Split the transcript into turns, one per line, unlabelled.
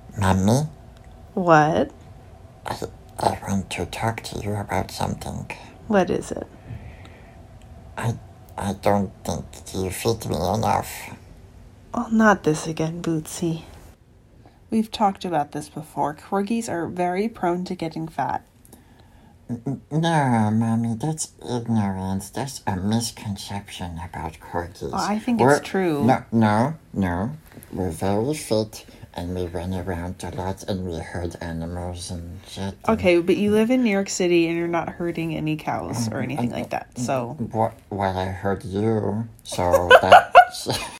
Mommy,
What?
I want to talk to you about something.
What is it?
I don't think you feed me enough.
Oh, not this again, Bootsy. We've talked about this before. Corgis are very prone to getting fat.
No, Mommy, that's ignorance. That's a misconception about corgis.
Oh, I think it's true.
No. We're very fit, and we run around a lot, and we herd animals and shit.
Okay, but you live in New York City, and you're not herding any cows or anything like that, so...
Well, I heard you, so that's...